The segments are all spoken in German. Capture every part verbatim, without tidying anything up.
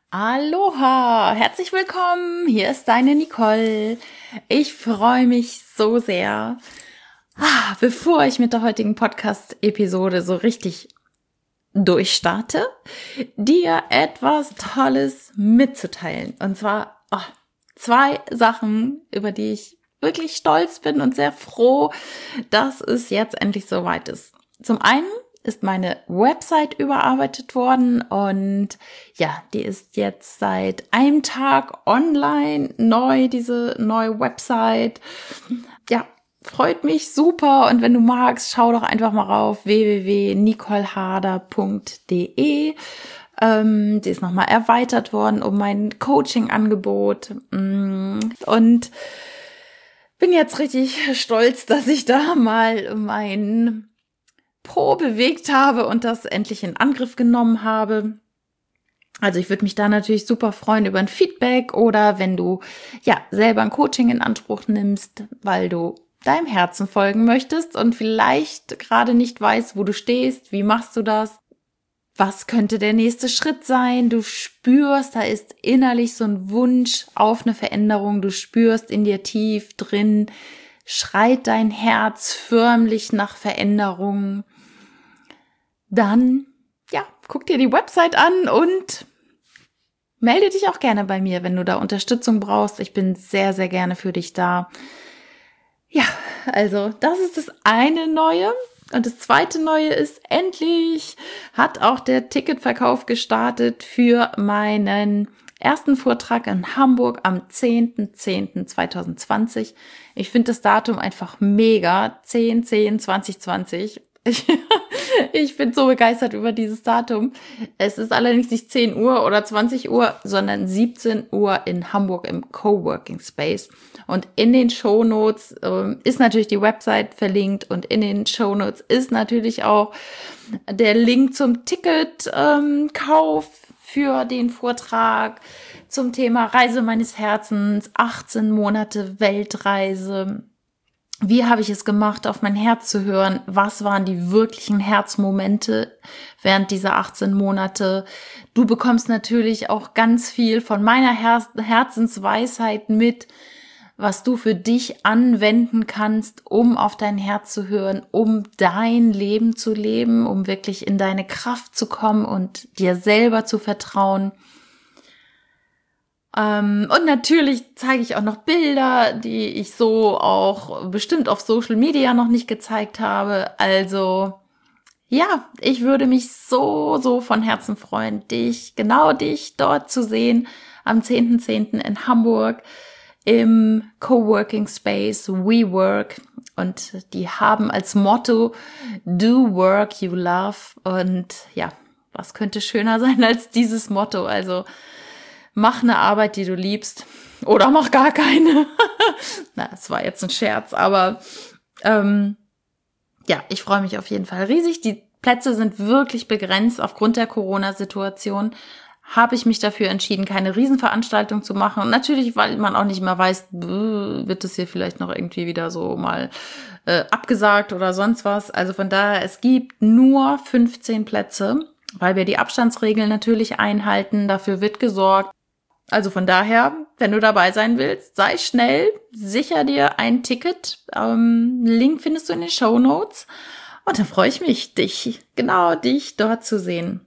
Aloha, herzlich willkommen, hier ist deine Nicole. Ich freue mich so sehr, ah, bevor ich mit der heutigen Podcast-Episode so richtig durchstarte, dir etwas Tolles mitzuteilen. Und zwar oh, zwei Sachen, über die ich wirklich stolz bin und sehr froh, dass es jetzt endlich soweit ist. Zum einen ist meine Website überarbeitet worden und ja, die ist jetzt seit einem Tag online, neu, diese neue Website. Ja, freut mich super und wenn du magst, schau doch einfach mal rauf w w w punkt nicole harder punkt d e. Ähm, die ist nochmal erweitert worden um mein Coaching-Angebot und bin jetzt richtig stolz, dass ich da mal mein Po bewegt habe und das endlich in Angriff genommen habe. Also ich würde mich da natürlich super freuen über ein Feedback oder wenn du ja selber ein Coaching in Anspruch nimmst, weil du deinem Herzen folgen möchtest und vielleicht gerade nicht weißt, wo du stehst, wie machst du das? Was könnte der nächste Schritt sein? Du spürst, da ist innerlich so ein Wunsch auf eine Veränderung. Du spürst in dir tief drin, schreit dein Herz förmlich nach Veränderung. Dann, ja, guck dir die Website an und melde dich auch gerne bei mir, wenn du da Unterstützung brauchst. Ich bin sehr, sehr gerne für dich da. Ja, also das ist das eine Neue. Und das zweite Neue ist, endlich hat auch der Ticketverkauf gestartet für meinen ersten Vortrag in Hamburg am zehnten zehnten zweitausendzwanzig. Ich finde das Datum einfach mega, zehn zehn zweitausendzwanzig. Ich, ich bin so begeistert über dieses Datum. Es ist allerdings nicht zehn Uhr oder zwanzig Uhr, sondern siebzehn Uhr in Hamburg im Coworking Space. Und in den Shownotes äh, ist natürlich die Website verlinkt und in den Shownotes ist natürlich auch der Link zum Ticketkauf ähm, für den Vortrag zum Thema Reise meines Herzens, achtzehn Monate Weltreise. Wie habe ich es gemacht, auf mein Herz zu hören? Was waren die wirklichen Herzmomente während dieser achtzehn Monate? Du bekommst natürlich auch ganz viel von meiner Her- Herzensweisheit mit, was du für dich anwenden kannst, um auf dein Herz zu hören, um dein Leben zu leben, um wirklich in deine Kraft zu kommen und dir selber zu vertrauen. Ähm, und natürlich zeige ich auch noch Bilder, die ich so auch bestimmt auf Social Media noch nicht gezeigt habe. Also ja, ich würde mich so, so von Herzen freuen, dich, genau dich dort zu sehen am zehnten zehnten in Hamburg im Coworking Space WeWork. Und die haben als Motto Do Work You Love. Und ja, was könnte schöner sein als dieses Motto? Also mach eine Arbeit, die du liebst, oder mach gar keine. Na, das war jetzt ein Scherz, aber ähm, ja, ich freue mich auf jeden Fall riesig. Die Plätze sind wirklich begrenzt aufgrund der Corona-Situation. Habe ich mich dafür entschieden, keine Riesenveranstaltung zu machen. Und natürlich, weil man auch nicht mehr weiß, wird es hier vielleicht noch irgendwie wieder so mal äh, abgesagt oder sonst was. Also von daher, es gibt nur fünfzehn Plätze, weil wir die Abstandsregeln natürlich einhalten. Dafür wird gesorgt. Also von daher, wenn du dabei sein willst, sei schnell, sicher dir ein Ticket. Ähm, Link findest du in den Shownotes. Und dann freue ich mich, dich, genau dich dort zu sehen.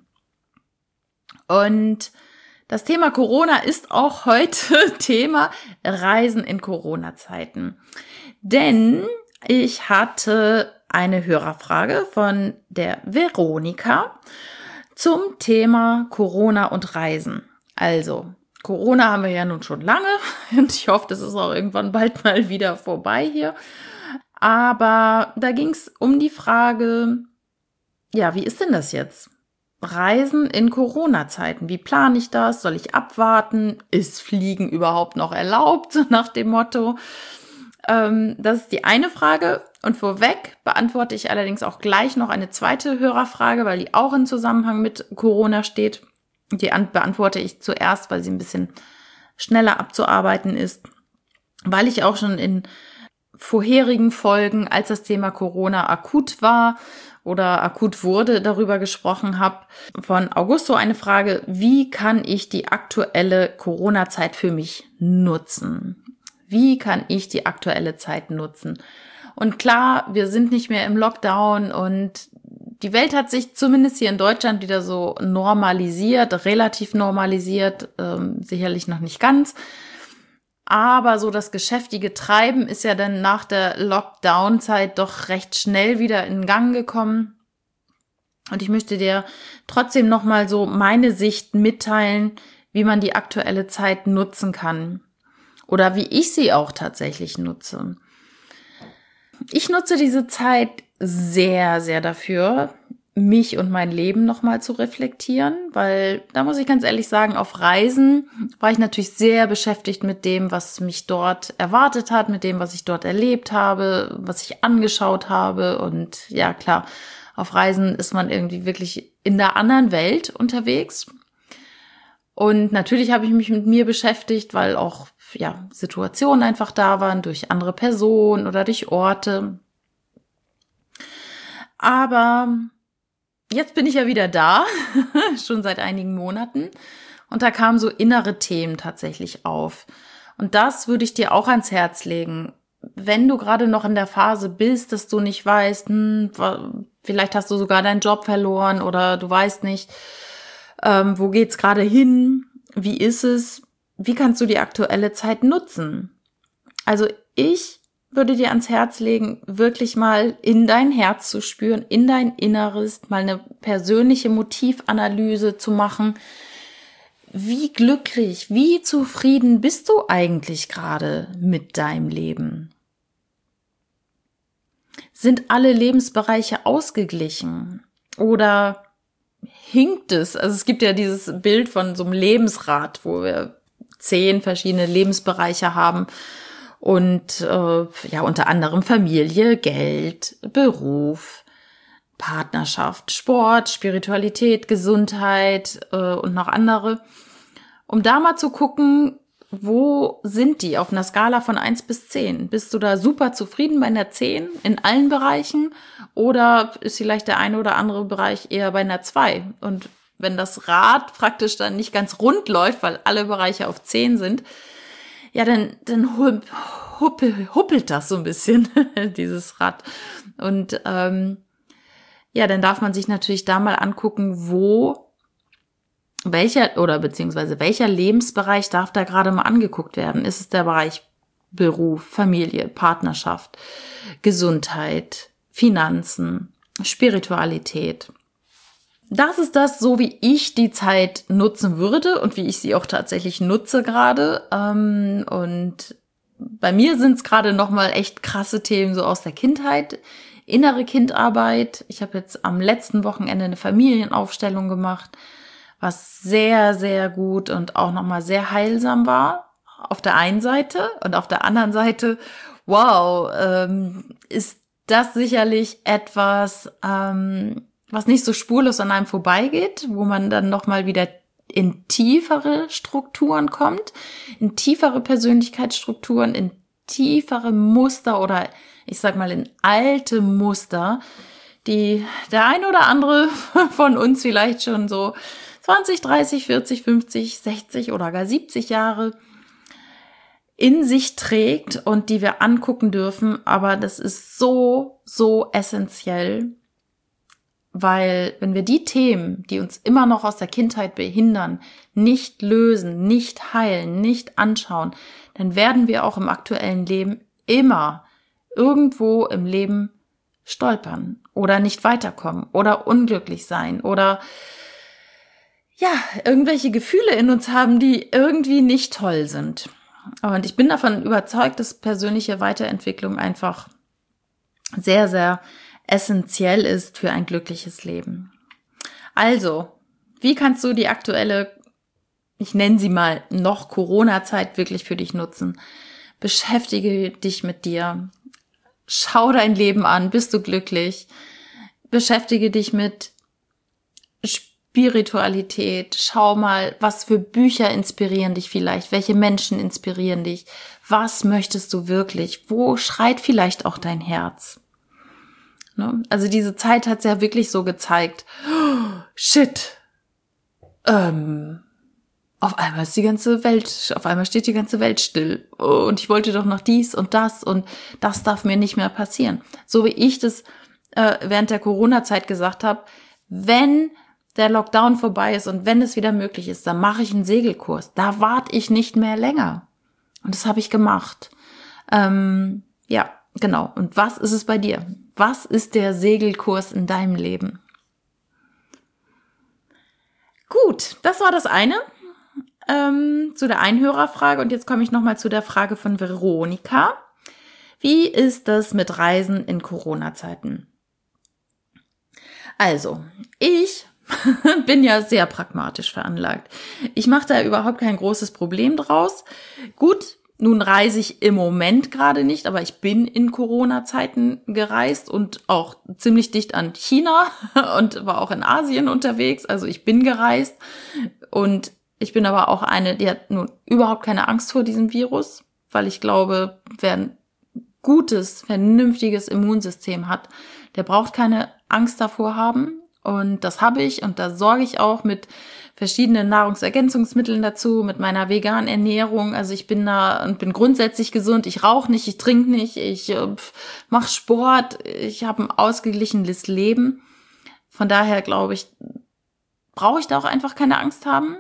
Und das Thema Corona ist auch heute Thema Reisen in Corona-Zeiten. Denn ich hatte eine Hörerfrage von der Veronika zum Thema Corona und Reisen. Also, Corona haben wir ja nun schon lange und ich hoffe, das ist auch irgendwann bald mal wieder vorbei hier. Aber da ging es um die Frage, ja, wie ist denn das jetzt? Reisen in Corona-Zeiten, wie plane ich das? Soll ich abwarten? Ist Fliegen überhaupt noch erlaubt? So nach dem Motto. Ähm, das ist die eine Frage. Und vorweg beantworte ich allerdings auch gleich noch eine zweite Hörerfrage, weil die auch in Zusammenhang mit Corona steht. Die beantworte ich zuerst, weil sie ein bisschen schneller abzuarbeiten ist, weil ich auch schon in vorherigen Folgen, als das Thema Corona akut war oder akut wurde, darüber gesprochen habe. Von Augusto eine Frage: Wie kann ich die aktuelle Corona-Zeit für mich nutzen? Wie kann ich die aktuelle Zeit nutzen? Und klar, wir sind nicht mehr im Lockdown und die Welt hat sich zumindest hier in Deutschland wieder so normalisiert, relativ normalisiert, ähm, sicherlich noch nicht ganz. Aber so das geschäftige Treiben ist ja dann nach der Lockdown-Zeit doch recht schnell wieder in Gang gekommen. Und ich möchte dir trotzdem nochmal so meine Sicht mitteilen, wie man die aktuelle Zeit nutzen kann. Oder wie ich sie auch tatsächlich nutze. Ich nutze diese Zeit sehr, sehr dafür, mich und mein Leben nochmal zu reflektieren, weil da muss ich ganz ehrlich sagen, auf Reisen war ich natürlich sehr beschäftigt mit dem, was mich dort erwartet hat, mit dem, was ich dort erlebt habe, was ich angeschaut habe. Und ja, klar, auf Reisen ist man irgendwie wirklich in der anderen Welt unterwegs. Und natürlich habe ich mich mit mir beschäftigt, weil auch ja Situationen einfach da waren, durch andere Personen oder durch Orte. Aber jetzt bin ich ja wieder da, schon seit einigen Monaten. Und da kamen so innere Themen tatsächlich auf. Und das würde ich dir auch ans Herz legen. Wenn du gerade noch in der Phase bist, dass du nicht weißt, hm, vielleicht hast du sogar deinen Job verloren oder du weißt nicht, ähm, wo geht's gerade hin, wie ist es, wie kannst du die aktuelle Zeit nutzen? Also ich würde dir ans Herz legen, wirklich mal in dein Herz zu spüren, in dein Inneres, mal eine persönliche Motivanalyse zu machen. Wie glücklich, wie zufrieden bist du eigentlich gerade mit deinem Leben? Sind alle Lebensbereiche ausgeglichen? Oder hinkt es? Also es gibt ja dieses Bild von so einem Lebensrad, wo wir zehn verschiedene Lebensbereiche haben und äh, ja unter anderem Familie, Geld, Beruf, Partnerschaft, Sport, Spiritualität, Gesundheit äh, und noch andere. Um da mal zu gucken, wo sind die auf einer Skala von eins bis zehn? Bist du da super zufrieden bei einer zehn in allen Bereichen oder ist vielleicht der eine oder andere Bereich eher bei einer zwei? Und wenn das Rad praktisch dann nicht ganz rund läuft, weil alle Bereiche auf zehn sind, ja, dann, dann huppel, huppelt das so ein bisschen, dieses Rad. Und ähm, ja, dann darf man sich natürlich da mal angucken, wo welcher oder beziehungsweise welcher Lebensbereich darf da gerade mal angeguckt werden. Ist es der Bereich Beruf, Familie, Partnerschaft, Gesundheit, Finanzen, Spiritualität? Das ist das, so wie ich die Zeit nutzen würde und wie ich sie auch tatsächlich nutze gerade. Und bei mir sind es gerade nochmal echt krasse Themen so aus der Kindheit, innere Kindarbeit. Ich habe jetzt am letzten Wochenende eine Familienaufstellung gemacht, was sehr, sehr gut und auch nochmal sehr heilsam war. Auf der einen Seite und auf der anderen Seite, wow, ähm, ist das sicherlich etwas, ähm, was nicht so spurlos an einem vorbeigeht, wo man dann nochmal wieder in tiefere Strukturen kommt, in tiefere Persönlichkeitsstrukturen, in tiefere Muster oder ich sag mal in alte Muster, die der ein oder andere von uns vielleicht schon so zwanzig, dreißig, vierzig, fünfzig, sechzig oder gar siebzig Jahre in sich trägt und die wir angucken dürfen. Aber das ist so, so essentiell, weil wenn wir die Themen, die uns immer noch aus der Kindheit behindern, nicht lösen, nicht heilen, nicht anschauen, dann werden wir auch im aktuellen Leben immer irgendwo im Leben stolpern oder nicht weiterkommen oder unglücklich sein oder ja, irgendwelche Gefühle in uns haben, die irgendwie nicht toll sind. Und ich bin davon überzeugt, dass persönliche Weiterentwicklung einfach sehr, sehr essentiell ist für ein glückliches Leben. Also, wie kannst du die aktuelle, ich nenne sie mal noch Corona-Zeit wirklich für dich nutzen? Beschäftige dich mit dir. Schau dein Leben an. Bist du glücklich? Beschäftige dich mit Spiritualität. Schau mal, was für Bücher inspirieren dich vielleicht? Welche Menschen inspirieren dich? Was möchtest du wirklich? Wo schreit vielleicht auch dein Herz? Ne? Also diese Zeit hat's ja wirklich so gezeigt. Oh, shit. Ähm, auf einmal ist die ganze Welt, auf einmal steht die ganze Welt still. Oh, und ich wollte doch noch dies und das und das darf mir nicht mehr passieren. So wie ich das äh, während der Corona-Zeit gesagt habe, wenn der Lockdown vorbei ist und wenn es wieder möglich ist, dann mache ich einen Segelkurs. Da warte ich nicht mehr länger. Und das habe ich gemacht. Ähm, ja, genau. Und was ist es bei dir? Was ist der Segelkurs in deinem Leben? Gut, das war das eine ähm, zu der Einhörerfrage. Und jetzt komme ich nochmal zu der Frage von Veronika. Wie ist das mit Reisen in Corona-Zeiten? Also, ich bin ja sehr pragmatisch veranlagt. Ich mache da überhaupt kein großes Problem draus. Gut, nun reise ich im Moment gerade nicht, aber ich bin in Corona-Zeiten gereist und auch ziemlich dicht an China und war auch in Asien unterwegs. Also ich bin gereist und ich bin aber auch eine, die hat nun überhaupt keine Angst vor diesem Virus, weil ich glaube, wer ein gutes, vernünftiges Immunsystem hat, der braucht keine Angst davor haben. Und das habe ich und da sorge ich auch mit verschiedenen Nahrungsergänzungsmitteln dazu, mit meiner veganen Ernährung. Also ich bin da und bin grundsätzlich gesund. Ich rauche nicht, ich trinke nicht, ich äh, mache Sport, ich habe ein ausgeglichenes Leben. Von daher glaube ich, brauche ich da auch einfach keine Angst haben.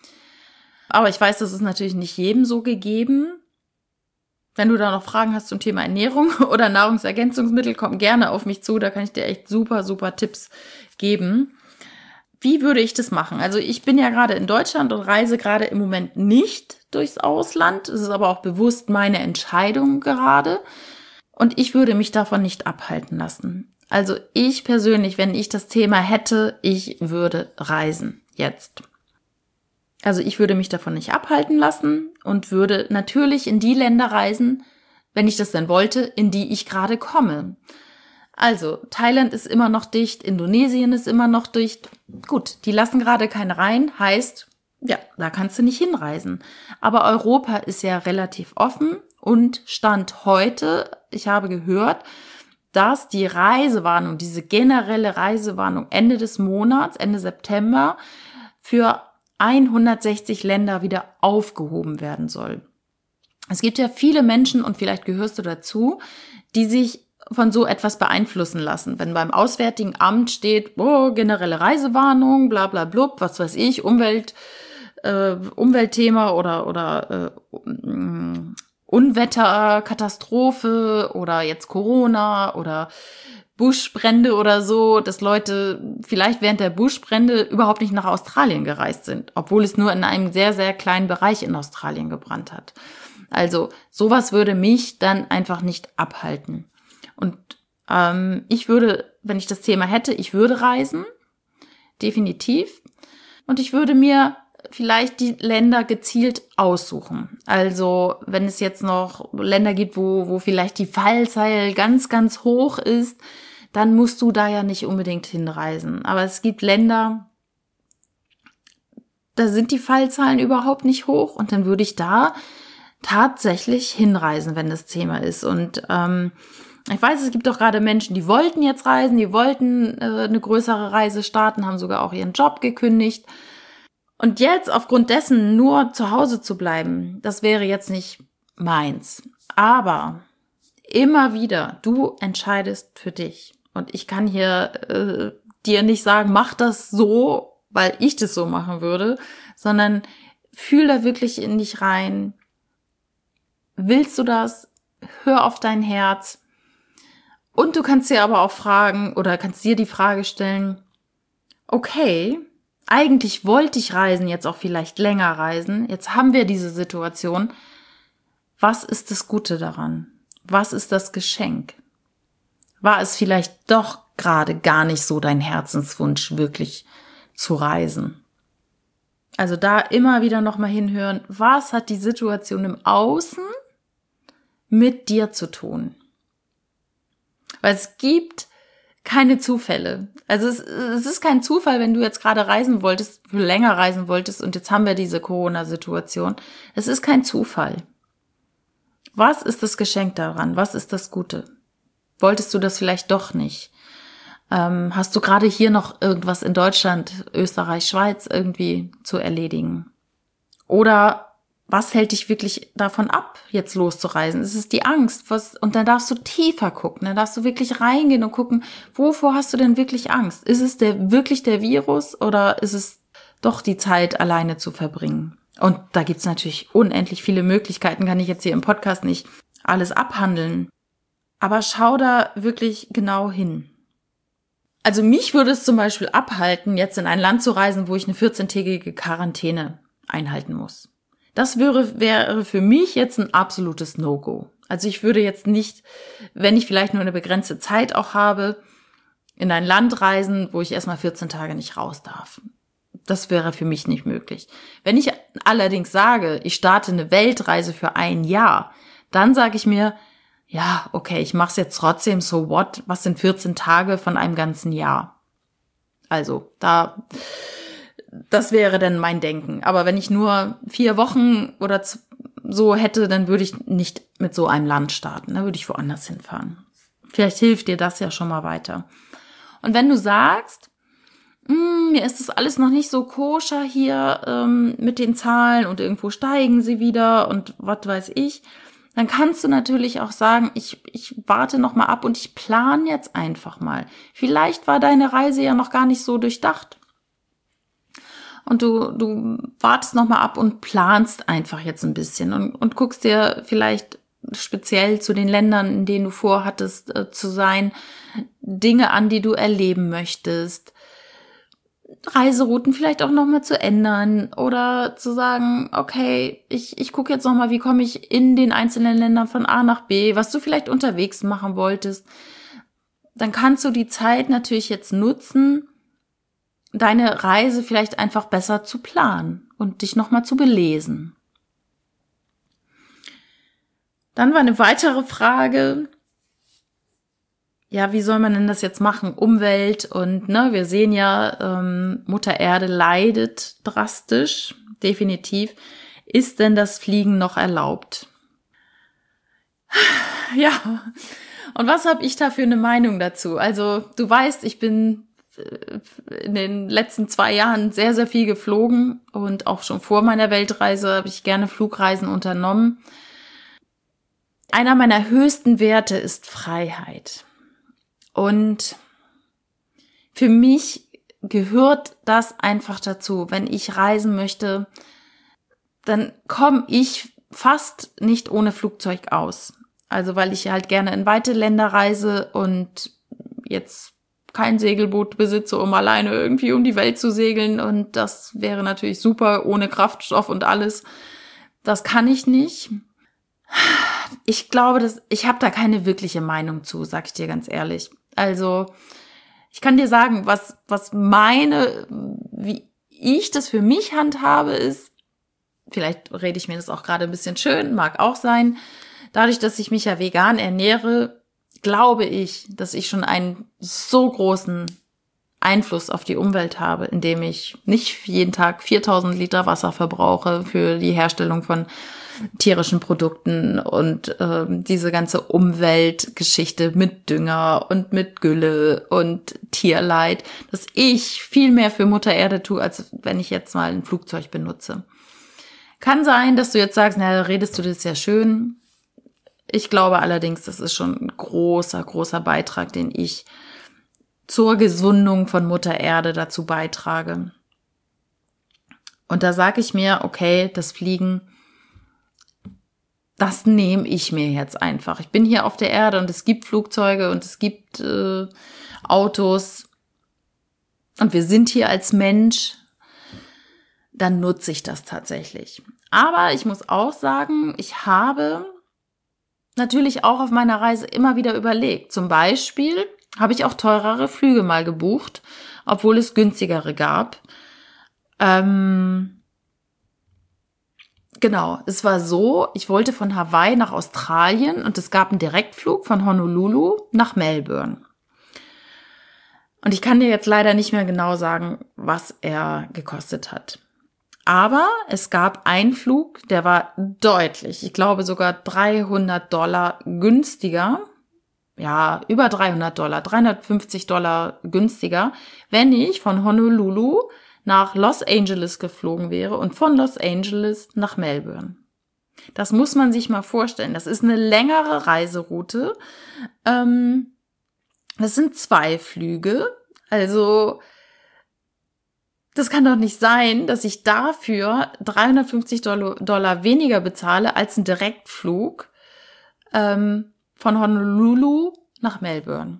Aber ich weiß, das ist natürlich nicht jedem so gegeben. Wenn du da noch Fragen hast zum Thema Ernährung oder Nahrungsergänzungsmittel, komm gerne auf mich zu, da kann ich dir echt super, super Tipps geben. Wie würde ich das machen? Also ich bin ja gerade in Deutschland und reise gerade im Moment nicht durchs Ausland. Es ist aber auch bewusst meine Entscheidung gerade. Und ich würde mich davon nicht abhalten lassen. Also ich persönlich, wenn ich das Thema hätte, ich würde reisen jetzt. Also ich würde mich davon nicht abhalten lassen und würde natürlich in die Länder reisen, wenn ich das denn wollte, in die ich gerade komme. Also Thailand ist immer noch dicht, Indonesien ist immer noch dicht. Gut, die lassen gerade keinen rein, heißt, ja, da kannst du nicht hinreisen. Aber Europa ist ja relativ offen und Stand heute, ich habe gehört, dass die Reisewarnung, diese generelle Reisewarnung Ende des Monats, Ende September, für hundertsechzig Länder wieder aufgehoben werden soll. Es gibt ja viele Menschen, und vielleicht gehörst du dazu, die sich von so etwas beeinflussen lassen. Wenn beim Auswärtigen Amt steht, oh, generelle Reisewarnung, bla bla blub, was weiß ich, Umwelt, äh, Umweltthema oder, oder äh, Unwetter, Katastrophe oder jetzt Corona oder Buschbrände oder so, dass Leute vielleicht während der Buschbrände überhaupt nicht nach Australien gereist sind, obwohl es nur in einem sehr, sehr kleinen Bereich in Australien gebrannt hat. Also sowas würde mich dann einfach nicht abhalten. Und ähm, ich würde, wenn ich das Thema hätte, ich würde reisen, definitiv. Und ich würde mir vielleicht die Länder gezielt aussuchen. Also wenn es jetzt noch Länder gibt, wo, wo vielleicht die Fallzahl ganz, ganz hoch ist, dann musst du da ja nicht unbedingt hinreisen. Aber es gibt Länder, da sind die Fallzahlen überhaupt nicht hoch und dann würde ich da tatsächlich hinreisen, wenn das Thema ist. Und ähm, ich weiß, es gibt auch gerade Menschen, die wollten jetzt reisen, die wollten äh, eine größere Reise starten, haben sogar auch ihren Job gekündigt. Und jetzt aufgrund dessen nur zu Hause zu bleiben, das wäre jetzt nicht meins. Aber immer wieder, du entscheidest für dich. Und ich kann hier äh, dir nicht sagen, mach das so, weil ich das so machen würde, sondern fühl da wirklich in dich rein. Willst du das? Hör auf dein Herz. Und du kannst dir aber auch fragen oder kannst dir die Frage stellen, okay, eigentlich wollte ich reisen, jetzt auch vielleicht länger reisen. Jetzt haben wir diese Situation. Was ist das Gute daran? Was ist das Geschenk? War es vielleicht doch gerade gar nicht so dein Herzenswunsch, wirklich zu reisen? Also da immer wieder nochmal hinhören, was hat die Situation im Außen mit dir zu tun? Weil es gibt keine Zufälle. Also es, es ist kein Zufall, wenn du jetzt gerade reisen wolltest, für länger reisen wolltest und jetzt haben wir diese Corona-Situation. Es ist kein Zufall. Was ist das Geschenk daran? Was ist das Gute? Wolltest du das vielleicht doch nicht? Ähm, hast du gerade hier noch irgendwas in Deutschland, Österreich, Schweiz irgendwie zu erledigen? Oder was hält dich wirklich davon ab, jetzt loszureisen? Ist es die Angst? Was, und dann darfst du tiefer gucken, dann darfst du wirklich reingehen und gucken, wovor hast du denn wirklich Angst? Ist es der, wirklich der Virus oder ist es doch die Zeit, alleine zu verbringen? Und da gibt's natürlich unendlich viele Möglichkeiten, kann ich jetzt hier im Podcast nicht alles abhandeln. Aber schau da wirklich genau hin. Also mich würde es zum Beispiel abhalten, jetzt in ein Land zu reisen, wo ich eine vierzehntägige Quarantäne einhalten muss. Das wäre, wäre für mich jetzt ein absolutes No-Go. Also ich würde jetzt nicht, wenn ich vielleicht nur eine begrenzte Zeit auch habe, in ein Land reisen, wo ich erstmal vierzehn Tage nicht raus darf. Das wäre für mich nicht möglich. Wenn ich allerdings sage, ich starte eine Weltreise für ein Jahr, dann sage ich mir, ja, okay, ich mache es jetzt trotzdem, so what, was sind vierzehn Tage von einem ganzen Jahr? Also, da, das wäre dann mein Denken. Aber wenn ich nur vier Wochen oder so hätte, dann würde ich nicht mit so einem Land starten, da würde ich woanders hinfahren. Vielleicht hilft dir das ja schon mal weiter. Und wenn du sagst, mir ist das alles noch nicht so koscher hier ähm, mit den Zahlen und irgendwo steigen sie wieder und was weiß ich, dann kannst du natürlich auch sagen, ich, ich warte noch mal ab und ich plane jetzt einfach mal. Vielleicht war deine Reise ja noch gar nicht so durchdacht. Und du, du wartest noch mal ab und planst einfach jetzt ein bisschen und, und guckst dir vielleicht speziell zu den Ländern, in denen du vorhattest äh, zu sein, Dinge an, die du erleben möchtest. Reiserouten vielleicht auch nochmal zu ändern oder zu sagen, okay, ich, ich gucke jetzt nochmal, wie komme ich in den einzelnen Ländern von A nach B, was du vielleicht unterwegs machen wolltest. Dann kannst du die Zeit natürlich jetzt nutzen, deine Reise vielleicht einfach besser zu planen und dich nochmal zu belesen. Dann war eine weitere Frage, ja, wie soll man denn das jetzt machen? Umwelt und ne, wir sehen ja, ähm, Mutter Erde leidet drastisch, definitiv. Ist denn das Fliegen noch erlaubt? Ja, und was habe ich da für eine Meinung dazu? Also du weißt, ich bin in den letzten zwei Jahren sehr, sehr viel geflogen und auch schon vor meiner Weltreise habe ich gerne Flugreisen unternommen. Einer meiner höchsten Werte ist Freiheit. Und für mich gehört das einfach dazu. Wenn ich reisen möchte, dann komme ich fast nicht ohne Flugzeug aus. Also weil ich halt gerne in weite Länder reise und jetzt kein Segelboot besitze, um alleine irgendwie um die Welt zu segeln. Und das wäre natürlich super, ohne Kraftstoff und alles. Das kann ich nicht. Ich glaube, dass ich habe da keine wirkliche Meinung zu, sag ich dir ganz ehrlich. Also ich kann dir sagen, was was meine, wie ich das für mich handhabe, ist, vielleicht rede ich mir das auch gerade ein bisschen schön, mag auch sein, dadurch, dass ich mich ja vegan ernähre, glaube ich, dass ich schon einen so großen Einfluss auf die Umwelt habe, indem ich nicht jeden Tag viertausend Liter Wasser verbrauche für die Herstellung von tierischen Produkten und äh, diese ganze Umweltgeschichte mit Dünger und mit Gülle und Tierleid, dass ich viel mehr für Mutter Erde tue, als wenn ich jetzt mal ein Flugzeug benutze. Kann sein, dass du jetzt sagst, na, redest du das ja schön. Ich glaube allerdings, das ist schon ein großer, großer Beitrag, den ich zur Gesundung von Mutter Erde dazu beitrage. Und da sage ich mir, okay, das Fliegen, das nehme ich mir jetzt einfach. Ich bin hier auf der Erde und es gibt Flugzeuge und es gibt äh, Autos und wir sind hier als Mensch, dann nutze ich das tatsächlich. Aber ich muss auch sagen, ich habe natürlich auch auf meiner Reise immer wieder überlegt. Zum Beispiel habe ich auch teurere Flüge mal gebucht, obwohl es günstigere gab. Ähm, genau, es war so, ich wollte von Hawaii nach Australien und es gab einen Direktflug von Honolulu nach Melbourne. Und ich kann dir jetzt leider nicht mehr genau sagen, was er gekostet hat. Aber es gab einen Flug, der war deutlich, ich glaube sogar dreihundert Dollar günstiger ja, über dreihundert Dollar, dreihundertfünfzig Dollar günstiger, wenn ich von Honolulu nach Los Angeles geflogen wäre und von Los Angeles nach Melbourne. Das muss man sich mal vorstellen. Das ist eine längere Reiseroute. Ähm, das sind zwei Flüge. Also das kann doch nicht sein, dass ich dafür dreihundertfünfzig Dollar weniger bezahle als ein Direktflug ähm, von Honolulu nach Melbourne.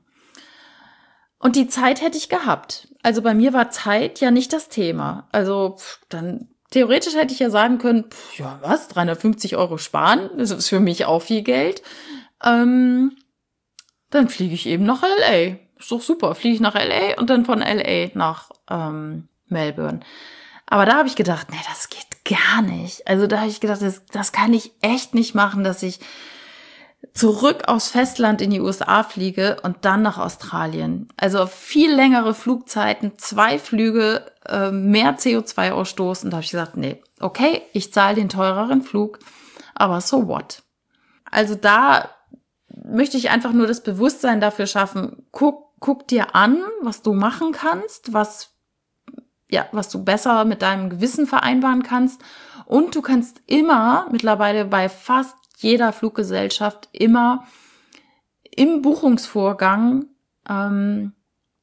Und die Zeit hätte ich gehabt. Also bei mir war Zeit ja nicht das Thema. Also pff, dann theoretisch hätte ich ja sagen können, pff, ja was, dreihundertfünfzig Euro sparen, das ist für mich auch viel Geld. Ähm, dann fliege ich eben nach L A. Ist doch super, fliege ich nach L A und dann von L A nach ähm, Melbourne. Aber da habe ich gedacht, nee, das geht gar nicht. Also da habe ich gedacht, das, das kann ich echt nicht machen, dass ich zurück aufs Festland in die U S A fliege und dann nach Australien. Also viel längere Flugzeiten, zwei Flüge, äh, mehr C O zwei Ausstoß. Und da habe ich gesagt, nee, okay, ich zahle den teureren Flug, aber so what? Also da möchte ich einfach nur das Bewusstsein dafür schaffen, guck, guck dir an, was du machen kannst, was, ja, was du besser mit deinem Gewissen vereinbaren kannst. Und du kannst immer mittlerweile bei fast jeder Fluggesellschaft immer im Buchungsvorgang ähm,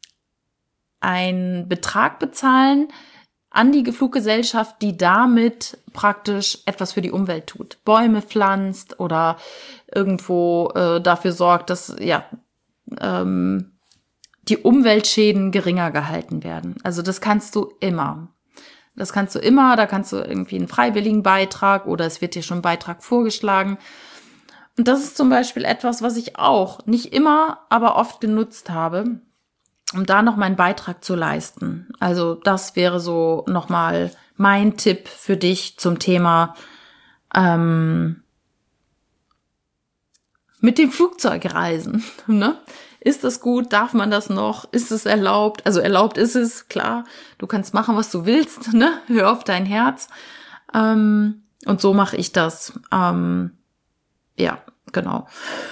einen Betrag bezahlen an die Fluggesellschaft, die damit praktisch etwas für die Umwelt tut. Bäume pflanzt oder irgendwo äh, dafür sorgt, dass ja ähm, die Umweltschäden geringer gehalten werden. Also das kannst du immer. Das kannst du immer, da kannst du irgendwie einen freiwilligen Beitrag oder es wird dir schon ein Beitrag vorgeschlagen. Und das ist zum Beispiel etwas, was ich auch nicht immer, aber oft genutzt habe, um da noch meinen Beitrag zu leisten. Also das wäre so nochmal mein Tipp für dich zum Thema ähm, mit dem Flugzeug reisen, ne? Ist das gut? Darf man das noch? Ist es erlaubt? Also erlaubt ist es, klar. Du kannst machen, was du willst, ne? Hör auf dein Herz. Ähm, und so mache ich das. Ähm, ja, genau.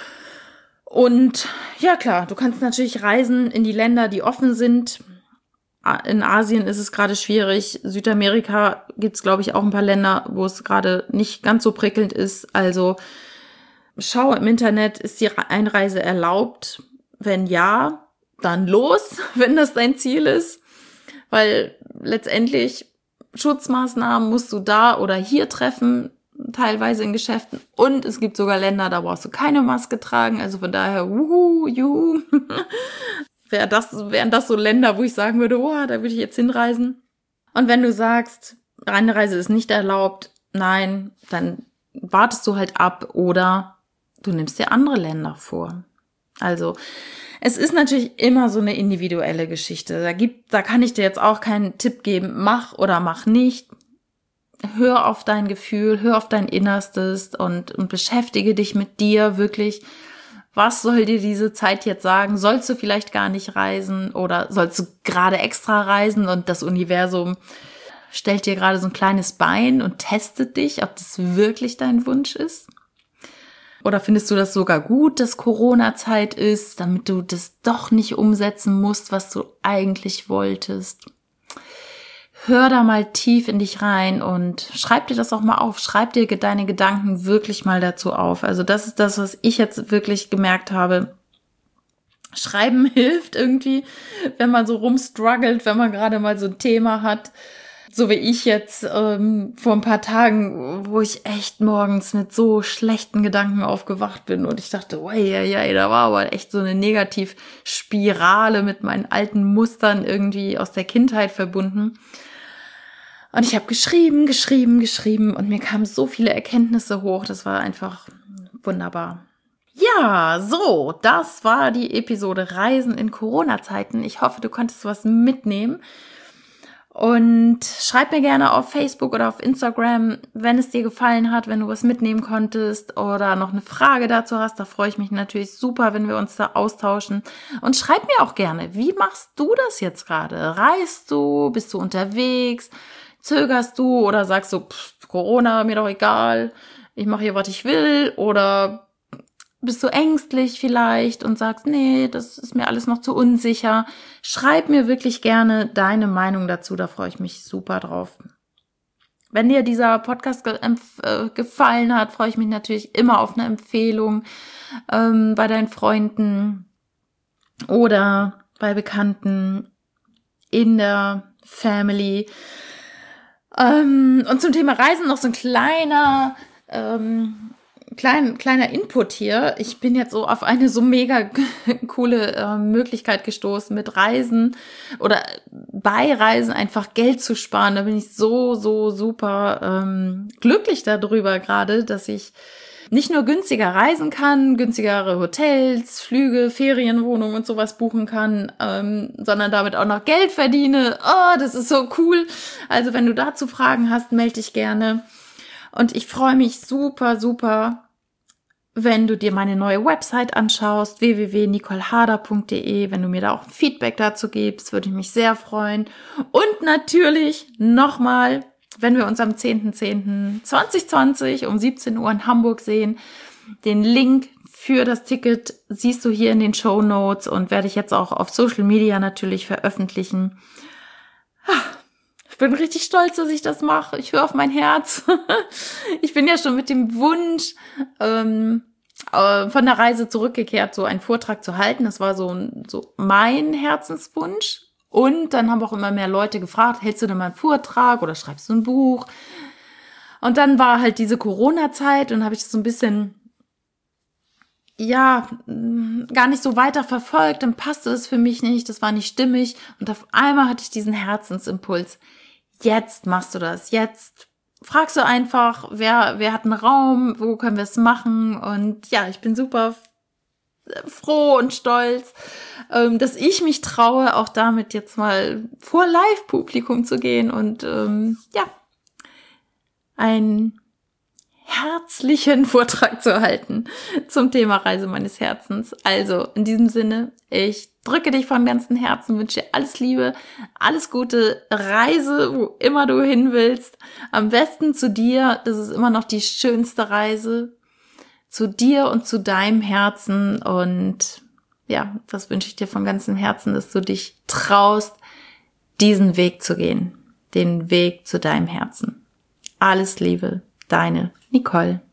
Und ja, klar, du kannst natürlich reisen in die Länder, die offen sind. In Asien ist es gerade schwierig. Südamerika gibt's, glaube ich, auch ein paar Länder, wo es gerade nicht ganz so prickelnd ist. Also schau im Internet, ist die Einreise erlaubt? Wenn ja, dann los, wenn das dein Ziel ist, weil letztendlich Schutzmaßnahmen musst du da oder hier treffen, teilweise in Geschäften und es gibt sogar Länder, da brauchst du keine Maske tragen, also von daher, wuhu, juhu, wäre das, wären das so Länder, wo ich sagen würde, oh, da würde ich jetzt hinreisen. Und wenn du sagst, Einreise ist nicht erlaubt, nein, dann wartest du halt ab oder du nimmst dir andere Länder vor. Also, es ist natürlich immer so eine individuelle Geschichte. Da gibt, da kann ich dir jetzt auch keinen Tipp geben, mach oder mach nicht. Hör auf dein Gefühl, hör auf dein Innerstes und, und beschäftige dich mit dir wirklich. Was soll dir diese Zeit jetzt sagen? Sollst du vielleicht gar nicht reisen oder sollst du gerade extra reisen und das Universum stellt dir gerade so ein kleines Bein und testet dich, ob das wirklich dein Wunsch ist? Oder findest du das sogar gut, dass Corona-Zeit ist, damit du das doch nicht umsetzen musst, was du eigentlich wolltest? Hör da mal tief in dich rein und schreib dir das auch mal auf. Schreib dir deine Gedanken wirklich mal dazu auf. Also das ist das, was ich jetzt wirklich gemerkt habe. Schreiben hilft irgendwie, wenn man so rumstruggelt, wenn man gerade mal so ein Thema hat. So wie ich jetzt ähm, vor ein paar Tagen, wo ich echt morgens mit so schlechten Gedanken aufgewacht bin und ich dachte, oh, ja, ja, da war aber echt so eine Negativspirale mit meinen alten Mustern irgendwie aus der Kindheit verbunden. Und ich habe geschrieben, geschrieben, geschrieben und mir kamen so viele Erkenntnisse hoch. Das war einfach wunderbar. Ja, so, das war die Episode Reisen in Corona-Zeiten. Ich hoffe, du konntest was mitnehmen. Und schreib mir gerne auf Facebook oder auf Instagram, wenn es dir gefallen hat, wenn du was mitnehmen konntest oder noch eine Frage dazu hast. Da freue ich mich natürlich super, wenn wir uns da austauschen. Und schreib mir auch gerne, wie machst du das jetzt gerade? Reist du? Bist du unterwegs? Zögerst du oder sagst du, pff, Corona, mir doch egal, ich mache hier, was ich will? Oder bist du ängstlich vielleicht und sagst, nee, das ist mir alles noch zu unsicher. Schreib mir wirklich gerne deine Meinung dazu, da freue ich mich super drauf. Wenn dir dieser Podcast ge- äh, gefallen hat, freue ich mich natürlich immer auf eine Empfehlung ähm, bei deinen Freunden oder bei Bekannten in der Family. Ähm, und zum Thema Reisen noch so ein kleiner, ähm, klein, kleiner Input hier. Ich bin jetzt so auf eine so mega coole äh, Möglichkeit gestoßen, mit Reisen oder bei Reisen einfach Geld zu sparen. Da bin ich so, so super ähm, glücklich darüber gerade, dass ich nicht nur günstiger reisen kann, günstigere Hotels, Flüge, Ferienwohnungen und sowas buchen kann, ähm, sondern damit auch noch Geld verdiene. Oh, das ist so cool. Also wenn du dazu Fragen hast, melde dich gerne. Und ich freue mich super, super, wenn du dir meine neue Website anschaust, w w w punkt nicole harder punkt d e. Wenn du mir da auch Feedback dazu gibst, würde ich mich sehr freuen. Und natürlich nochmal, wenn wir uns am zehnten zehnten zweitausendzwanzig um siebzehn Uhr in Hamburg sehen, den Link für das Ticket siehst du hier in den Shownotes und werde ich jetzt auch auf Social Media natürlich veröffentlichen. Ich bin richtig stolz, dass ich das mache. Ich höre auf mein Herz. Ich bin ja schon mit dem Wunsch ähm, äh, von der Reise zurückgekehrt, so einen Vortrag zu halten. Das war so, so mein Herzenswunsch. Und dann haben auch immer mehr Leute gefragt, hältst du denn mal einen Vortrag oder schreibst du ein Buch? Und dann war halt diese Corona-Zeit und habe ich das so ein bisschen, ja, gar nicht so weiter verfolgt. Dann passte es für mich nicht, das war nicht stimmig. Und auf einmal hatte ich diesen Herzensimpuls. Jetzt machst du das, jetzt fragst du einfach, wer, wer hat einen Raum, wo können wir es machen? Und ja, ich bin super froh und stolz, ähm, dass ich mich traue, auch damit jetzt mal vor Live-Publikum zu gehen und ähm, ja, einen herzlichen Vortrag zu halten zum Thema Reise meines Herzens. Also in diesem Sinne, ich drücke dich von ganzem Herzen, wünsche dir alles Liebe, alles Gute, Reise, wo immer du hin willst. Am besten zu dir, das ist immer noch die schönste Reise, zu dir und zu deinem Herzen. Und ja, das wünsche ich dir von ganzem Herzen, dass du dich traust, diesen Weg zu gehen, den Weg zu deinem Herzen. Alles Liebe, deine Nicole.